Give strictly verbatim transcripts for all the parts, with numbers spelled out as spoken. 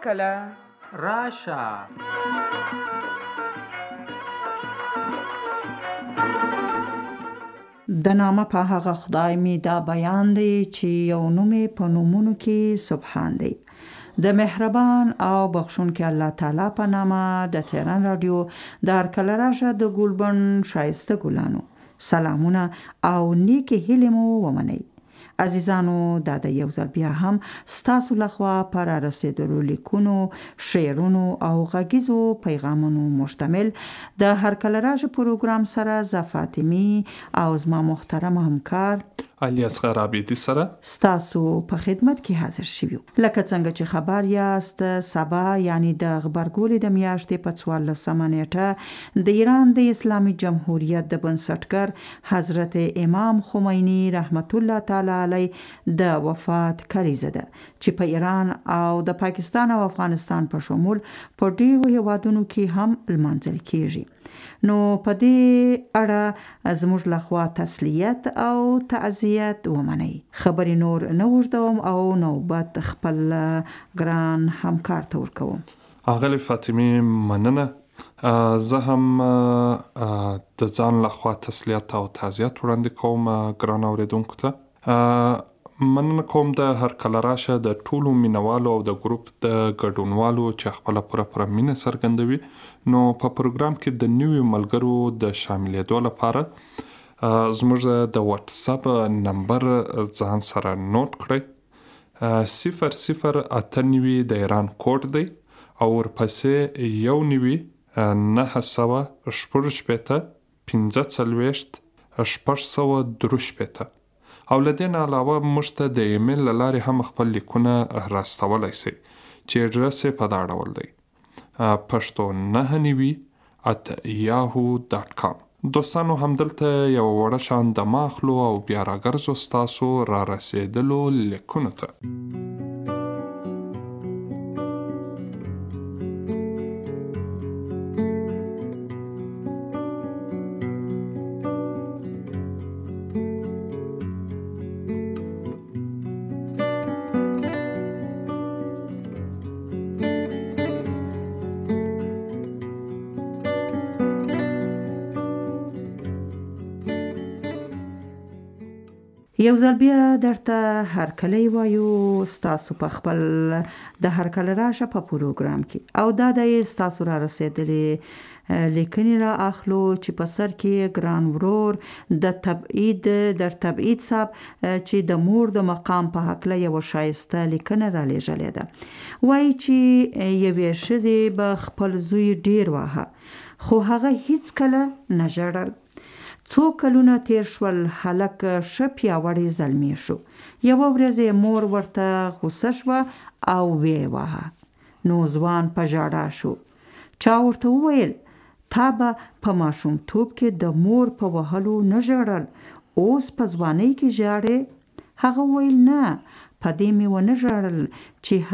کله راشه. د نامه په هغه خدای می دا بیان دی چې یو نومې په نومونو کې سبحان دی. د مهربان او بخښونکي الله تعالی په نامه د تهران رادیو د هرکله راشه د ګلبن شایسته ګلانو سلامونه او نیکی هیلې مو ومنئ. عزیزانو، دا د یو ځل بیا هم ستاسو لخوا پر رسیدلو لیکونو، شعرونو او غږیزو پیغامونو مشتمل د هرکله راشه پروګرام سره ز فاطمی او زما محترم همکار علي اصغر عابدي سره ستاسو په خدمت کې حاضر شویو. لکه څنګه چې خبر یاست، سبا یعنی د غبرګولې د میاشتې په څوارلسمه نیټه د ایران د اسلامي جمهوریت د بنسټګر حضرت امام خمینی رحمت الله تعالی علی د وفات کلیزه ده چې په ایران او د پاکستان او افغانستان په شمول په ډیرو هیوادونو کې هم لمانځل کیږي. نو په دې اړه زموږ لخوا تسلیت او تعزیت ومنئ. خبرې نور نه اوږدوم او نوبت خپل ګران همکار ته ورکوم. اغلی فاطمی مننه. زه هم د ځان لخوا تسلیت او تعزیت وړاندې کوم ګران اوریدونکو ته. مننه کوم د هرکله راشه د ټولو مینوالو او د ګروپ د ګډونوالو چې خپله پوره پوره مینه څرګندوي. نو په پروګرام کې د نویو ملګرو د شاملېدو لپاره زموږ د واتس اپ نمبر ځان سره نوٹ کړئ. صفر صفر اته نوي د ایران کوډ دی او ورپسې یو نوي نهه سوه شپږ شپېته پنځه څلوېښت شپږ سوه درې شپېته. او له دې نه علاوه موږ ته د ایمیل له لارې هم خپل لیکونه راستولی سئ چې اډرس یې په دا ډول دی: پښتو نهه نوي ات یاهو ډاټ کام. دوستانو، همدلته یو وړه شان دمه اخلو او بیا راګرځو ستاسو را رسېدلو لیکونو ته. یو ځل بیا درته هرکلی وایو ستاسو په خپل د هرکله راشه په پروګرام کې، او دا د ستاسو را رسېدلې لیکنې را اخلو چې په سر کې ګران ورور د تبعید در تبعید صاحب چې د مور د مقام په هکله یو شایسته لیکنه را لېږلې ده. وایي چې یوې ښځې به خپل زوی ډیر واهه خو هغه هیڅ کله نه ژړل. څو کلونه تیر شول، هلک ښه پیاوړی زلمی شو. یوه ورځ مور ورته غوسه شوه او ویې واهه. نو ځوان په ژړا شو. چا ورته وویل تا به په ماشومتوب کې د مور په وهلو نه ژړل، اوس په ځوانۍ کې ژاړې؟ هغه وویل نه، په دې مې ونه ژړل چې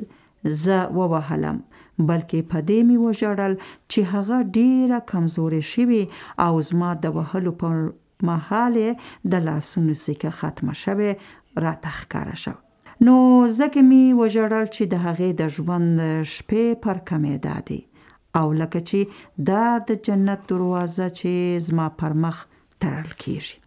هغې زه ووهلم، بلکې په دې مې وژړل چې هغه ډیره کمزورې شوې او زما د وهلو پر مهال د لاسونو سکه ختمه شوې راته ښکاره شو. نو ځکه مې وژړل چې د هغې د ژوند شپې پر کمېدا دي، او لکه چې دا د جنت دروازه چې زما پر مخ تړل کیږي.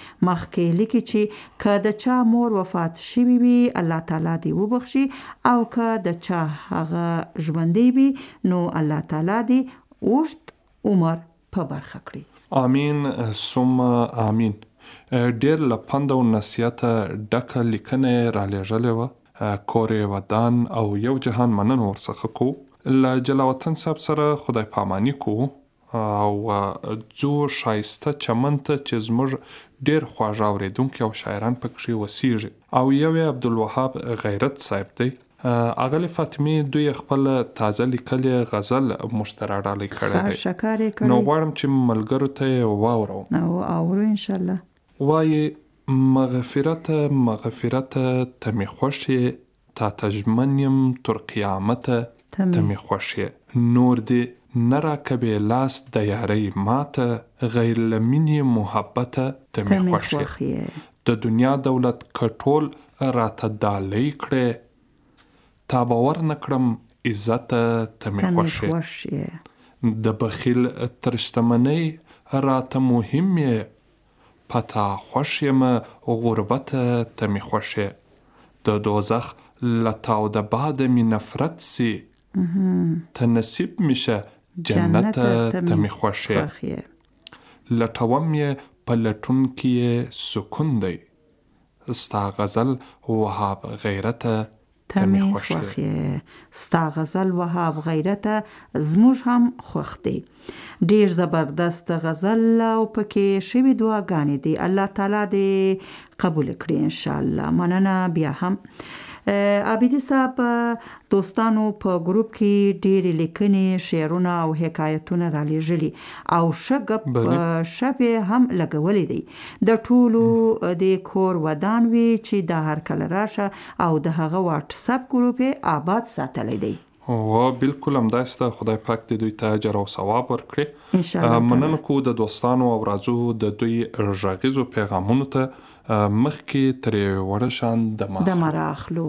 مخکې لیکي چې که د چا مور وفات شوی وي الله تعالی دی وبخشي، او که د چا هغه ژوندی وي نو الله تعالی دی اوږد عمر په برخه کړي. آمین ثم آمین. ډیر له پند او نصیحته ډکه لیکنه را لېږلې وه. کور یې ودان او یو جهان مننه ورڅخه کوو. له جلاوطن صاحب سره خدای پاماني کوو او ځو ښایسته چمن ته چې زموږ ډیر خواږه اورېدونکي او شاعران پکښې اوسیږي. او یو یې عبدالوهاب غیرت صاحب دی. اغلی فاطمې دوی خپل تازه لیکلې غزل موږ ته راډالۍ کړی دی. شکر یې کړی. نو غواړم چې ملګرو ته یې واورو. او اورو انشاءالله. وایي مغفرته مغفرته ته مې خوښ یې، تا ته ژمن یم تر قیامته ته مې خوښ یې. نور دې نه راکوې لاس د یارۍ ماته، غیر له مینې محبته ته مې خوښ یې. د دنیا دولت که ټول راته ډالۍ کړې، تا به ورنه کړم عزت ته مې خوښ یې. خوښ یې د بخیل تر شتمنۍ راته مهم یې، پتا خوښ یم غربت ته مې خوښ یې. د دوزخ له تاوده باده مې نفرت سي، ته نصیب مې شه جنت ته مې خوښ یې. لټوم یې په لټون کې یې سکون دی، ستا غزل وهاب غیرت ته مې خوښ یې. ستا غزل وهاب غیرت زموږ هم خوښ دی. ډیر زبردست غزل او پکې شوي دعاګانې دي. الله تعالی دې قبول کړي ان شاء الله. مننه. بیا هم عابدي صاحب دوستانو په ګروپ کې ډېرې لیکنې، شعرونه او حکایتونه را لېږلي او ښه ګپ شپې هم لګولې دي. د ټولو د کور ودان وي چې د هر کله راشه او د هغه واتس اپ ګروپ آباد ساتلی دی. او بالکل همداسته. خدای پاک دې دوی ته اجر او ثواب ورکړي. مننه کوو د دوستانو او راځو د دوی غږیزو پیغامونو ته. مخکې ترې وړه شان د مراخلو.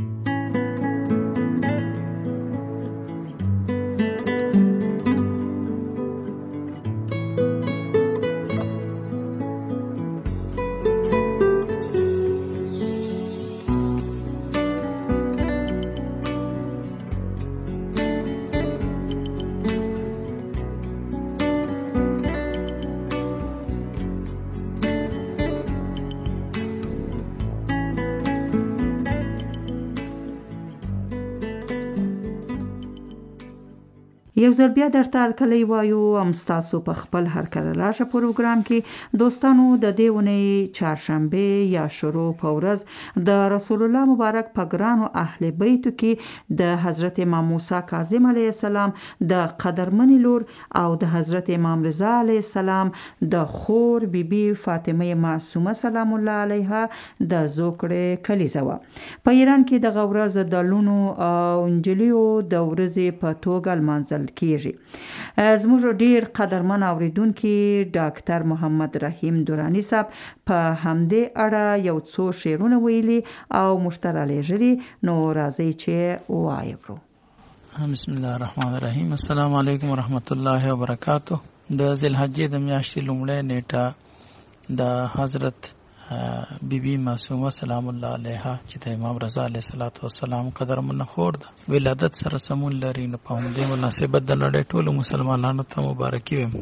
یو ځل بیا درته هرکلی وایو. هم ستاسو په خپل هرکله راشه پروګرام کې دوستانو د دې اونۍ چهارشنبه یا شروع په ورځ د رسول الله مبارک په ګرانو اهل بیتو کې د حضرت امام موسی کاظم علیه السلام د قدرمنې لور او د حضرت امام رضا علیه السلام د خور بیبي فاطمه معصومه سلام الله علیها د زوکړې کلیزه وه. په ایران کې دغه ورځ د لونو او انجلیو د ورځې په توګه لمانځل کیږي. زموږ ډیر قدرمن اوریدونکي ډاکټر محمد رحیم دورانی صاحب په همدې اړه یو څو شعرونه ویلي او مشتره لېږلي. نو راځي چې وایو. بسم الله الرحمن الرحیم. السلام علیکم ورحمت الله وبرکاته. د ذوالحجې د میاشتې لومړۍ نیټه د حضرت بیبي معصومه سلام الله علیها چې د امام رضا علیه السلام قدرمن خور ده ولادت سره سمون لري. نو په همدې مناسبت د نړۍ ټولو مسلمانانو ته مبارکي وایم.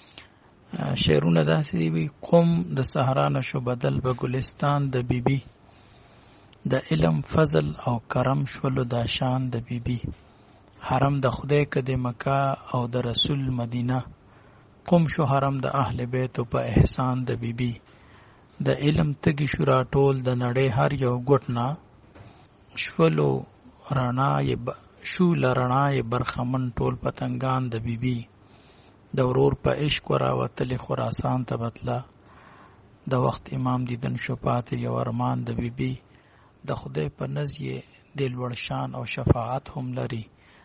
شعرونه داسې دي: قوم د صحرا نشو بدل به ګلستان د بیبي، د علم فضل او کرم شولو دا شان د بیبي. حرم د خدای که د مکه او د رسول مدینه، قوم شو حرم د اهل بیت په احسان د بیبي. د علم تګي شورا ټول د نړۍ هر یو ګټنا، شولو رڼا یې شو لرڼا یې برخمن ټول پتنګان د بیبي. د ورور په عشق راوتلې خراسان ته بتله، د وخت امام دیدن شو پاتې یو ارمان د بیبي. د خدای په نزد د لوړ شان او شفاعت هم لري،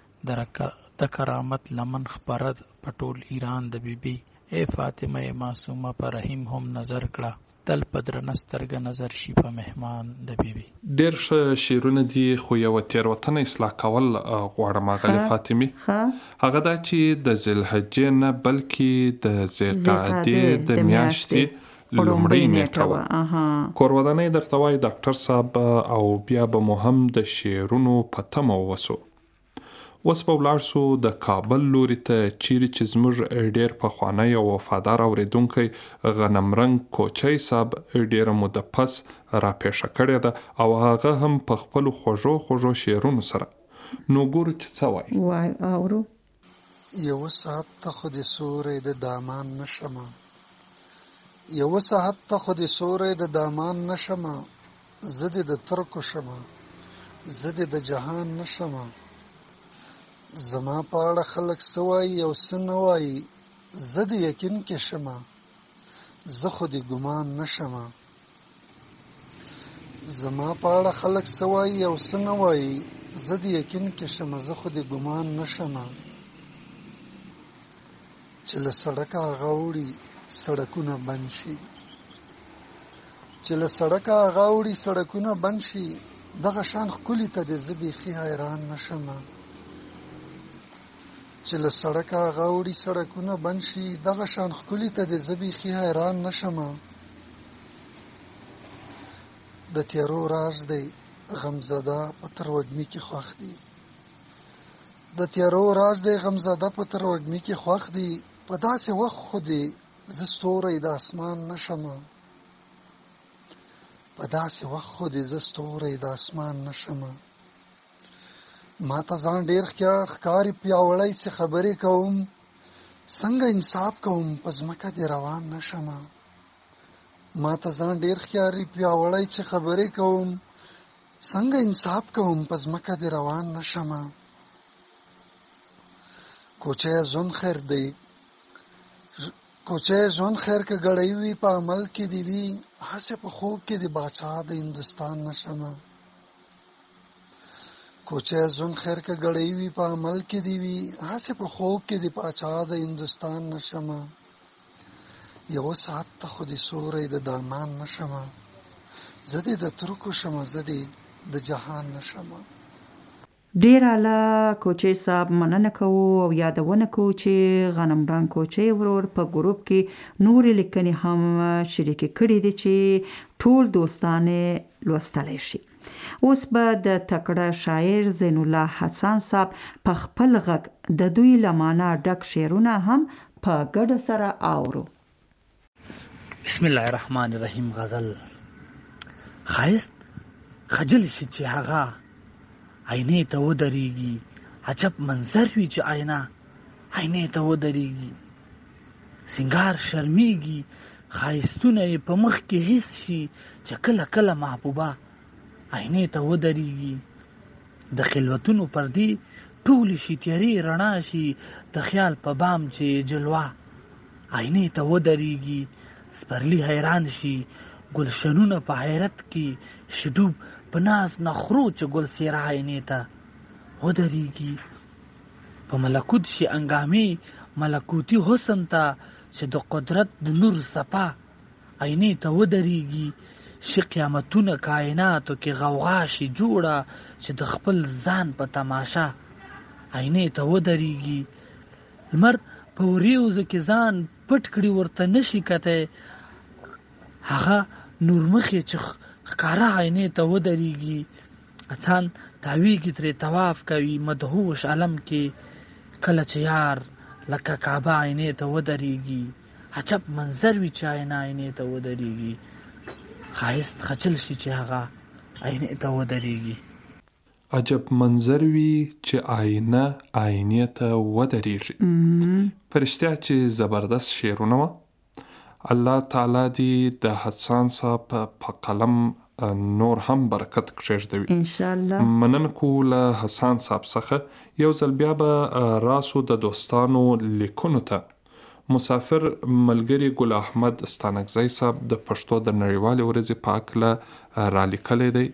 د کرامت لمن خبره په ټول ایران د بیبي. ای فاطمه معصومه په رحیم هم نظر کړه، تل پدرنه سترګه نظر شي په مهمان د بیبي. ډیر ښه شعرونه دي، خو یو تېروتنه اصلاح کول غواړم اغلې فاطمي. هغه دا چې د ذوالحجې نه بلکې د ذوالقعدې د میاشتې لومړۍ نیټه وه. کور ودانۍ درته وایي ډاکټر صاحب، او بیا به مو هم د شعرونو په تمه ووسو. اوس به ولاړ سو د کابل لوري ته، چیرې چې زموږ ډېر پخوانی او وفادار اورېدونکی غنمرنګ کوچی صاحب ډېره موده پس راپېښه کړې ده او هغه هم په خپلو خوږو خوږو شعرونو سره. نو ګورو چې څه وایي. وای اورو. یو ساعت ته خو د سورې د دامان نشمه، یو ساعت ته خو د سورې د دامان نشمه، زه دې د ترکو شمه، زه دې د جهان نشمه. زما په اړه خلک څه وایي او څه نه وایي، زه د یقین کې شمه، زه خو د ګمان نه شمه. زما په اړه خلک څه وایي او څه نه وایي، زه د یقین کې شمه، زه خو د ګمان نه شمه. چې له سړکه هغه وړي سړکونه بند شي، چې له سړکه هغه وړي سړکونه بند شي، دغه شان ښکلي ته د زه بیخي حیران نه شمه. چې له سړکه غاوړي سړکونه بند شي دغه شان ښکلي ته د زه بیخي حیران نشمه. د تیارو راز دی غمزده په تروږمي کې خوښ دی. د تیارو راز دی غمزده په تروږمي کې خوښ دی. په داسې وخت خو دی زه ستوری د اسمان نشمه. په داسې وخت خو دی زه ستوری د اسمان نشمه. ما ته ځان ډیر ښکاري پیاوړی چې خبرې کوم، څنګه انصاف کوم په ځمکه دې روان نشمه. ما ته ځان ډیر ښکاري پیاوړی چې خبرې کوم، څنګه انصاف کوم په ځمکه دې روان نشمه. کوچی ژوند خیر دی کوچی ژوند خیر که ګړی وي په عمل کې دی وي، هسې په خوب کې د باچا د هندوستان نشمه. کوچی ژوند خیر که ګړی وي په عمل کې دی وي، هسې په خوب کې د باچا د هندوستان نشمه. یو ساعت ته خو د سوری د دامان نشمه. زه دې د ترکو شمه، زه دې د جهان نشمه. ډیر اعلی کوچی صاحب، مننه کوو او یادونه کوو چې غنمرنګ کوچی ورور په ګروپ کې نورې لیکنې هم شریکې کړي دي چې ټول دوستانه لوستلی شي. اوس به د تکړه شاعر زین الله حسن صاحب په خپل غږ د دوی لمانه ډک شعرونه هم په ګډه سره اورو. بسم الله الرحمن الرحیم. غزل. خایست خجل شي چې هغه عینې ته ودرېږي، عجب منظر وي چې آینه عینې ته ودرېږي. سنگار شرمیږي، خایستونه یې په مخ کې حس شي چې کله کله محبوبه عینې ته ودرېږي. د خلوتونو پردې ټولې شي، تیارې رڼا شي، د خیال په بام چې جلوه عینې ته ودرېږي. سپرلی حیران شي، گلشنونه په حیرت کې شډوب په ناز نخرو چې ګل سیره عینې ته ودرېږي. په ملکوت شي انګامې ملکوتی حسن ته چې د قدرت د نور صفا عینې ته ودرېږي. شي قیامتونه کائناتو کې غوغا شي جوړه چې د خپل ځان په تماشا عینې ته ودرېږي. لمر په وریوزو کې ځان پټ کړي ورته نشي کتی، هغه نور مخې چې ښکاره عینې ته ودرېږي. اڅان تاویږي ترې طواف کوي مدهوش علم کې، کله چې یار لکه کعبه عینې ته ودرېږي. عجب منظر وي چې آینه عینې ته ودرېږي. خایست خجل شي چې هغه عینې ته ودرېږي. عجب منظر وي چې آینه عینې ته ودرېږي. پرشتیا چې زبردست شعرونه وه. الله تعالی دې د حسان صاحب په قلم نور هم برکت کښېږدوي ان شاء الله. مننه کوو له حسان صاحب څخه. یو ځل بیا به راسو د دوستانو لیکونو ته. مسافر ملګری ګل احمد ستانکزی صاحب د پښتو د نړیوالې ورځې په هکله رالیکلی دی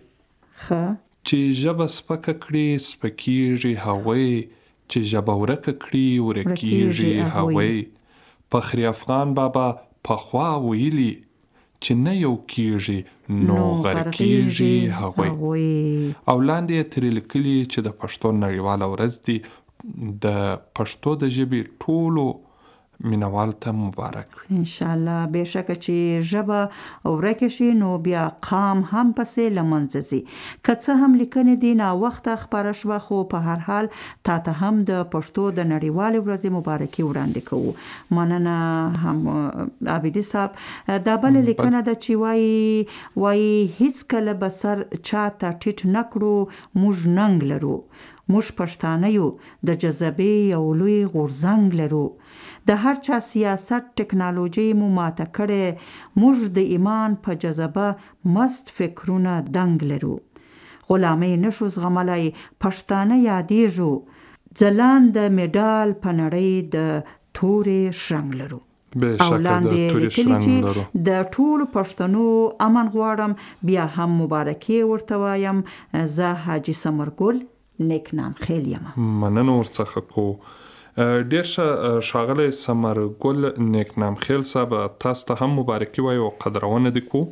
چې ژبه سپکه کړي سپکیږي هغوی، چې ژبه ورکه کړي ورکیږي هغوی. فخري افغان بابا پخوا ویلي چې نه یو کیږي نو غرقیږي هغوی. او لاندې یې ترې لیکلي چې د پښتو نړیواله ورځ دی، د پښتو د ژبې ټولو مینوال ته مبارک وي ان شاء الله. بهشکه چې ژبه ورکه شي نو بیا قام هم پسې لمنځه ځي. که څه هم لیکنې دي ناوخته خپاره شوه، خو په هر حال تا ته هم د پښتو د نړیوالې ورځې مبارکي وړاندې کوو. مننه هم عابدي صاحب. دا بله لیکنه ده چې وایي وایي هیڅ کله به سر چاته ټیټ نه کړو، موږ ننګ لرو، موږ پښتانه یو، د جذبې یو لوی غورځنګ لرو، د هر چا سیاست ټکنالوژي مو ماته کړې، موږ د ایمان په جذبه مست فکرونه دنګ لرو، غلامۍ نشو زغملای، پښتانه یادېږو، ځلان د میډال په نړۍ د تورې شرنګ لرو. او لاندې لیکلي چې د ټولو پښتنو امن غواړم، بیا هم مبارکي ورته وایم، زه حاجي ثمرګل نیک نام خیل یم. مننه ورڅخه کو. ډیر ښاغلی ثمرګل نیک نام خیل صاحب، تاسو ته هم مبارکي وایو او قدرونه دې کو.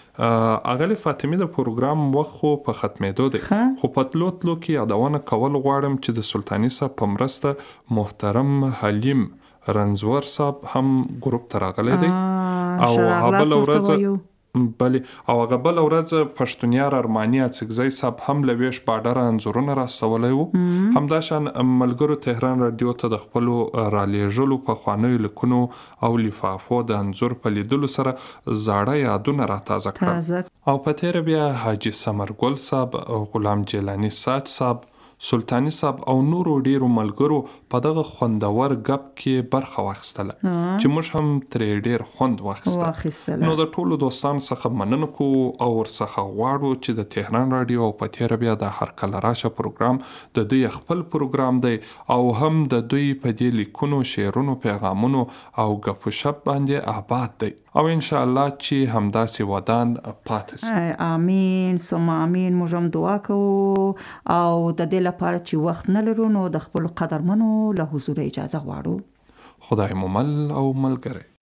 اغلی فاطمه د پروګرام وخت خو په ختمېدو دی خو په تلو تلو کې یادونه کول غواړم چې د سلطاني صاحب په مرسته محترم حلیم رنزور صاحب هم ګروپ ته راغلی دی او هغه بله ورځ بله او هغه بله ورځ پښتونیار ارماني اڅکزی صاحب هم له ویش باډره انځورونه راستولی وو همداشان ملګرو تهران رادیو ته د خپلو رالیږلو پخوانیو لیکونو او لفافو د انځور په لیدلو سره زاړه یادونه راتازه کړل او په تېره بیا حاجي ثمرګل صاحب او غلام جیلاني ساج صاحب سلطاني صاحب او نورو ډیرو ملګرو په دغه خوندور ګپ کې برخه واخیستله چې موږ هم ترې ډیر خوند واخیستل نو د ټولو دوستانو څخه مننه کوو او ورڅخه غواړو چې د تهران رادیو او په تېره بیا د هر کله راشه پروګرام د دوی خپل پروګرام دی او هم د دوی په دې لیکونو شعرونو پیغامونو او ګپ شپ باندې آباد دی او ان شاء الله چې همداسې ودان پاتې شي امين ثم امين موږ هم دعا کوو او د دې لپاره چې وخت نه لرو نو د خپل قدرمنو له حضور اجازه غواړو خدای مو مل او ملګری